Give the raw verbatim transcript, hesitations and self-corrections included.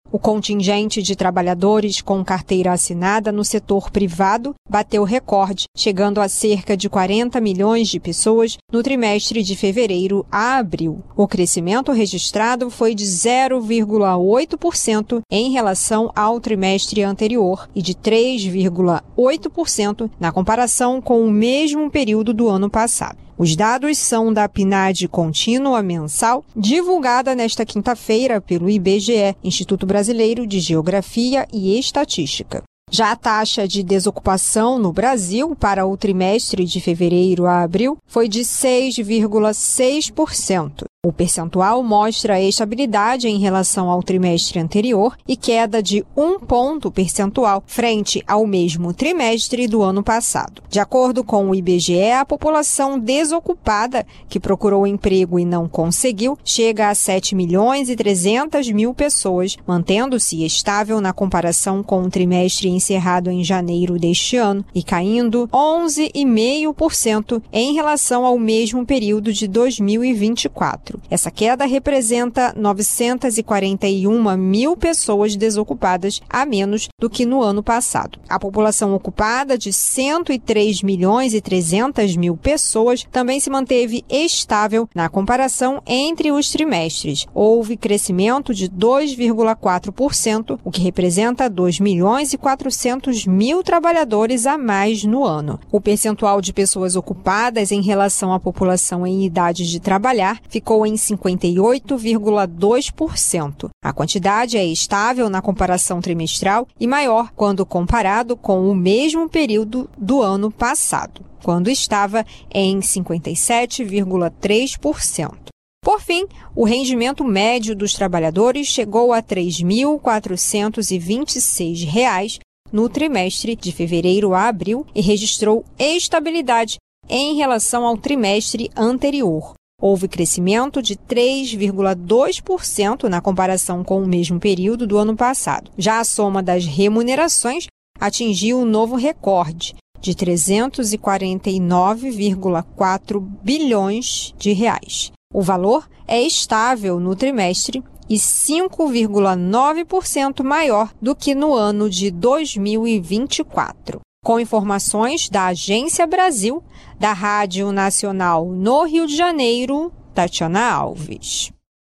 O contingente de trabalhadores com carteira assinada no setor privado bateu recorde, chegando a cerca de quarenta milhões de pessoas no trimestre de fevereiro a abril. O crescimento registrado foi de zero vírgula oito por cento em relação ao trimestre anterior e de três vírgula oito por cento na comparação com o mesmo período do ano passado. Os dados são da P N A D contínua mensal, divulgada nesta quinta-feira pelo I B G E, Instituto Brasileiro de Geografia e Estatística. Já a taxa de desocupação no Brasil para o trimestre de fevereiro a abril foi de seis vírgula seis por cento. O percentual mostra estabilidade em relação ao trimestre anterior e queda de um ponto percentual frente ao mesmo trimestre do ano passado. De acordo com o I B G E, a população desocupada que procurou emprego e não conseguiu chega a sete milhões e trezentas mil pessoas, mantendo-se estável na comparação com o trimestre encerrado em janeiro deste ano e caindo onze vírgula cinco por cento em relação ao mesmo período de dois mil e vinte e quatro. Essa queda representa novecentas e quarenta e uma mil pessoas desocupadas a menos do que no ano passado. A população ocupada de cento e três milhões e trezentas mil pessoas também se manteve estável na comparação entre os trimestres. Houve crescimento de dois vírgula quatro por cento, o que representa dois milhões e quatrocentos mil trabalhadores a mais no ano. O percentual de pessoas ocupadas em relação à população em idade de trabalhar ficou em cinquenta e oito vírgula dois por cento. A quantidade é estável na comparação trimestral e maior quando comparado com o mesmo período do ano passado, quando estava em cinquenta e sete vírgula três por cento. Por fim, o rendimento médio dos trabalhadores chegou a três mil quatrocentos e vinte e seis reais no trimestre de fevereiro a abril e registrou estabilidade em relação ao trimestre anterior. Houve crescimento de três vírgula dois por cento na comparação com o mesmo período do ano passado. Já a soma das remunerações atingiu um novo recorde de trezentos e quarenta e nove vírgula quatro bilhões de reais. O valor é estável no trimestre e cinco vírgula nove por cento maior do que no ano de dois mil e vinte e quatro. Com informações da Agência Brasil, da Rádio Nacional no Rio de Janeiro, Tatiana Alves.